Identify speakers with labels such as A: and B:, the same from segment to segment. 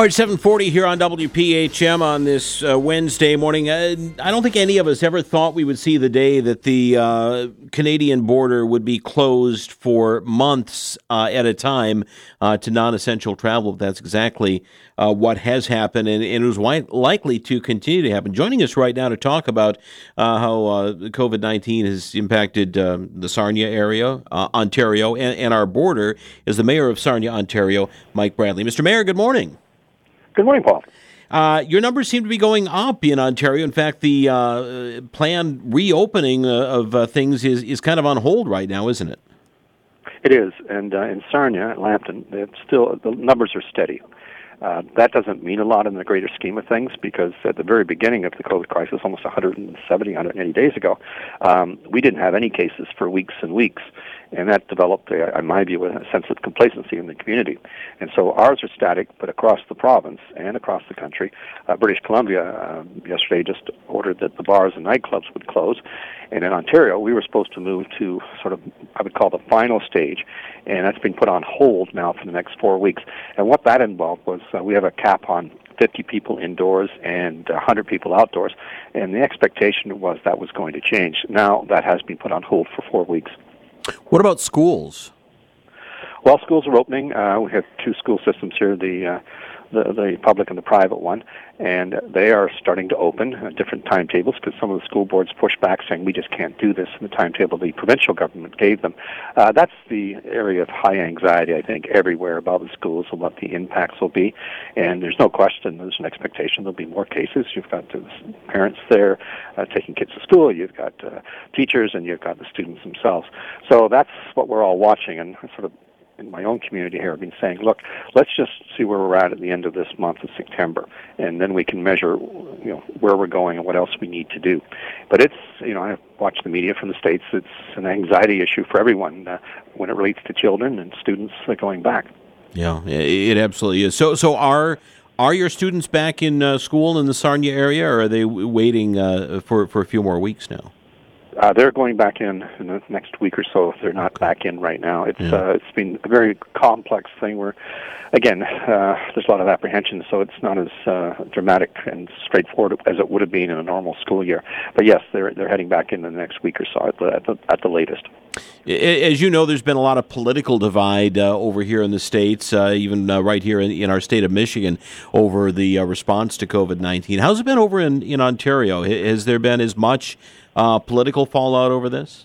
A: All right, 7:40 here on WPHM on this Wednesday morning. I don't think any of us ever thought we would see the day that the Canadian border would be closed for months at a time to non-essential travel. That's exactly what has happened, and it was likely to continue to happen. Joining us right now to talk about how COVID-19 has impacted the Sarnia area, Ontario, and our border is the Mayor of Sarnia, Ontario, Mike Bradley. Mr. Mayor, good morning.
B: Good morning, Paul.
A: Your numbers seem to be going up in Ontario. In fact, the planned reopening of things is kind of on hold right now, isn't it?
B: It is, and in Sarnia, Lambton, the numbers are steady. That doesn't mean a lot in the greater scheme of things because at the very beginning of the COVID crisis, almost 180 days ago, we didn't have any cases for weeks and weeks, and that developed, in my view, a sense of complacency in the community. And so ours are static, but across the province and across the country, British Columbia yesterday just ordered that the bars and nightclubs would close, and in Ontario, we were supposed to move to sort of, I would call the final stage, and that's been put on hold now for the next 4 weeks. And what that involved was we have a cap on 50 people indoors and 100 people outdoors, and the expectation was that was going to change. Now that has been put on hold for 4 weeks.
A: What about schools?
B: Well, schools are opening. We have two school systems here, the public and the private one, and they are starting to open at different timetables because some of the school boards pushed back saying we just can't do this in the timetable the provincial government gave them. That's the area of high anxiety, I think, everywhere about the schools and what the impacts will be. And there's no question, there's an expectation there'll be more cases. You've got the parents there taking kids to school, you've got teachers, and you've got the students themselves. So that's what we're all watching, and sort of in my own community here, I've been saying, look, let's just see where we're at the end of this month of September, and then we can measure, where we're going and what else we need to do. But it's, I've watched the media from the States. It's an anxiety issue for everyone when it relates to children and students going back.
A: Yeah, it absolutely is. So are your students back in school in the Sarnia area, or are they waiting for a few more weeks now?
B: They're going back in the next week or so if they're not back in right now. It's been a very complex thing where, again, there's a lot of apprehension, so it's not as dramatic and straightforward as it would have been in a normal school year. But yes, they're heading back in the next week or so at the latest.
A: As you know, there's been a lot of political divide over here in the States, even right here in our state of Michigan, over the response to COVID-19. How's it been over in Ontario? Has there been as much political fallout over this?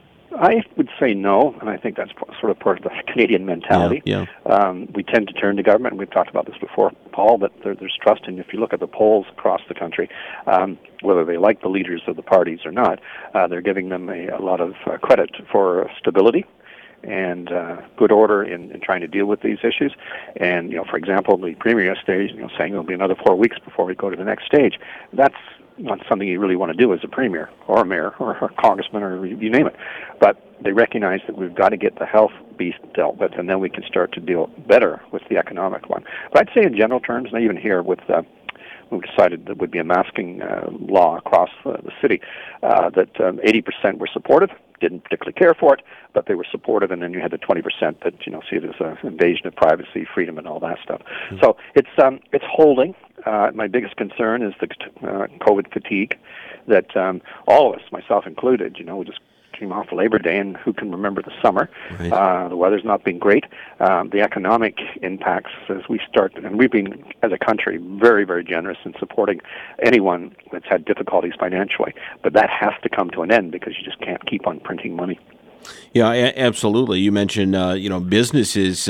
B: I would say no, and I think that's sort of part of the Canadian mentality.
A: Yeah.
B: We tend to turn to government, and we've talked about this before, Paul, but there's trust, and if you look at the polls across the country, whether they like the leaders of the parties or not, they're giving them a lot of credit for stability and good order in trying to deal with these issues. And, for example, the Premier yesterday, saying it'll be another 4 weeks before we go to the next stage. That's not something you really want to do as a premier or a mayor or a congressman or you name it. But they recognize that we've got to get the health beast dealt with, and then we can start to deal better with the economic one. But I'd say in general terms, and even here with we decided there would be a masking law across the city, that 80% were supportive, didn't particularly care for it, but they were supportive, and then you had the 20% that see it as an invasion of privacy, freedom, and all that stuff. Mm-hmm. So it's holding. My biggest concern is the COVID fatigue that all of us, myself included, we just came off Labor Day, and who can remember the summer? Right. The weather's not been great. The economic impacts as we start, and we've been, as a country, very, very generous in supporting anyone that's had difficulties financially. But that has to come to an end because you just can't keep on printing money.
A: Yeah, absolutely. You mentioned, businesses,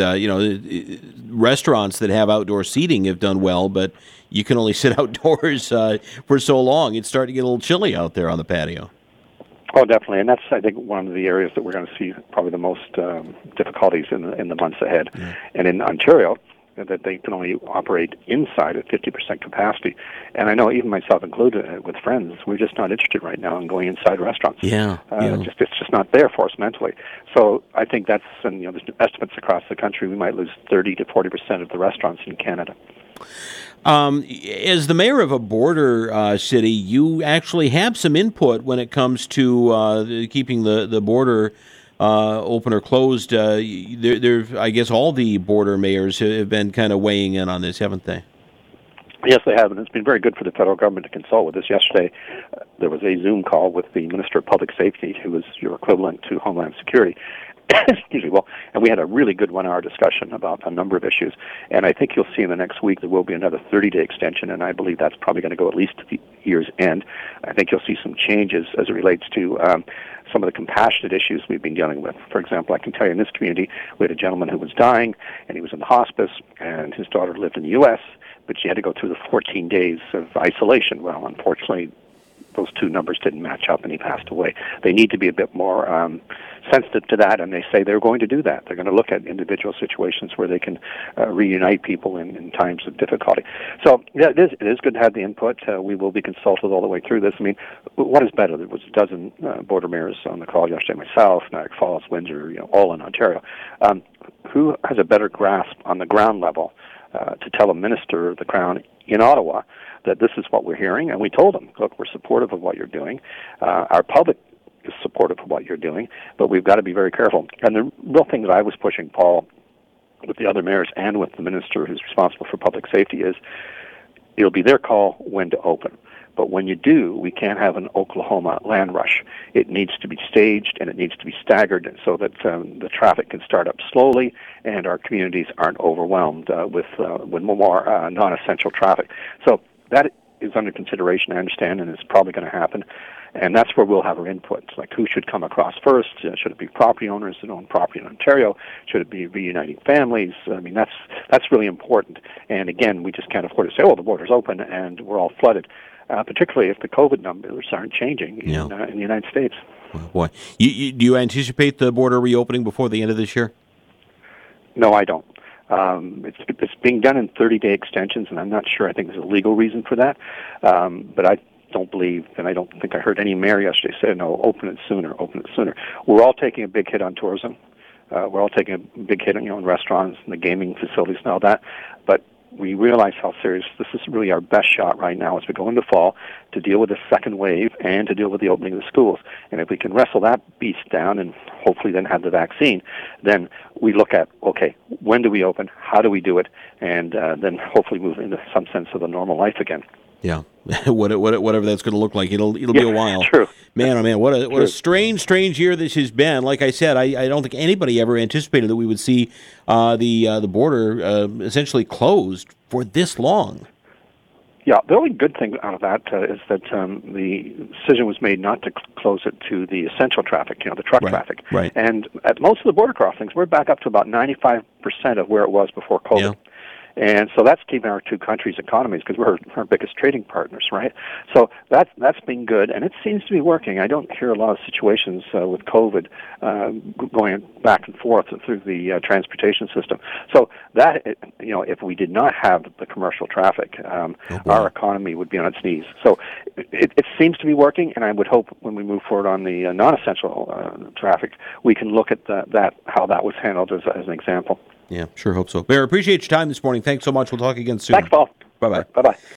A: restaurants that have outdoor seating have done well, but you can only sit outdoors for so long. It's starting to get a little chilly out there on the patio.
B: Oh, definitely, and that's, I think, one of the areas that we're going to see probably the most difficulties in the months ahead. Yeah. And in Ontario, that they can only operate inside at 50% capacity. And I know even myself included, with friends, we're just not interested right now in going inside restaurants.
A: Yeah.
B: It's just not there for us mentally. So I think that's, and there's estimates across the country, we might lose 30 to 40% of the restaurants in Canada.
A: As the mayor of a border city, you actually have some input when it comes to keeping the border open or closed. I guess all the border mayors have been kind of weighing in on this, haven't they?
B: Yes, they have, and it's been very good for the federal government to consult with us. Yesterday, there was a Zoom call with the Minister of Public Safety, who is your equivalent to Homeland Security. Excuse me. Well, and we had a really good 1-hour discussion about a number of issues. And I think you'll see in the next week there will be another 30-day extension, and I believe that's probably going to go at least to the year's end. I think you'll see some changes as it relates to some of the compassionate issues we've been dealing with. For example, I can tell you in this community, we had a gentleman who was dying, and he was in the hospice, and his daughter lived in the U.S., but she had to go through the 14 days of isolation. Well, unfortunately, those two numbers didn't match up, and he passed away. They need to be a bit more sensitive to that, and they say they're going to do that. They're going to look at individual situations where they can reunite people in times of difficulty. So, yeah, it is good to have the input. We will be consulted all the way through this. I mean, what is better? There was a dozen border mayors on the call yesterday, myself, Niagara Falls, Windsor, all in Ontario. Who has a better grasp on the ground level to tell a minister of the Crown in Ottawa that this is what we're hearing? And we told them, look, we're supportive of what you're doing. Our public is supportive of what you're doing, but we've got to be very careful. And the real thing that I was pushing, Paul, with the other mayors and with the minister who's responsible for public safety is it'll be their call when to open. But when you do, we can't have an Oklahoma land rush. It needs to be staged and it needs to be staggered so that the traffic can start up slowly and our communities aren't overwhelmed with more non-essential traffic. So that is under consideration, I understand, and it's probably going to happen. And that's where we'll have our inputs, like who should come across first. Should it be property owners that own property in Ontario? Should it be reuniting families? I mean, that's really important. And again, we just can't afford to say, oh, the border's open and we're all flooded, particularly if the COVID numbers aren't changing in the United States.
A: Well, boy, do you anticipate the border reopening before the end of this year?
B: No, I don't. It's being done in 30-day extensions, and I'm not sure. I think there's a legal reason for that. But I don't believe, and I don't think I heard any mayor yesterday say, no, open it sooner. We're all taking a big hit on tourism. We're all taking a big hit on, in restaurants and the gaming facilities and all that. But we realize how serious this is. Really our best shot right now as we go into fall to deal with the second wave and to deal with the opening of the schools. And if we can wrestle that beast down and hopefully then have the vaccine, then we look at, okay, when do we open? How do we do it? And then hopefully move into some sense of a normal life again.
A: Yeah, whatever that's going to look like, it'll be a while.
B: True.
A: Man, oh man, what a strange year this has been. Like I said, I don't think anybody ever anticipated that we would see the border essentially closed for this long.
B: Yeah, the only good thing out of that is that the decision was made not to close it to the essential traffic, the truck traffic.
A: Right.
B: And at most of the border crossings, we're back up to about 95% of where it was before COVID.
A: Yeah.
B: And so that's keeping our two countries' economies, because we're our biggest trading partners, right? So that's been good, and it seems to be working. I don't hear a lot of situations with COVID going back and forth through the transportation system. So that, if we did not have the commercial traffic, our economy would be on its knees. So it seems to be working, and I would hope when we move forward on the non-essential traffic, we can look at how that was handled as an example.
A: Yeah, sure hope so. Mayor, appreciate your time this morning. Thanks so much. We'll talk again soon.
B: Thanks, Paul.
A: Bye-bye.
B: Bye-bye.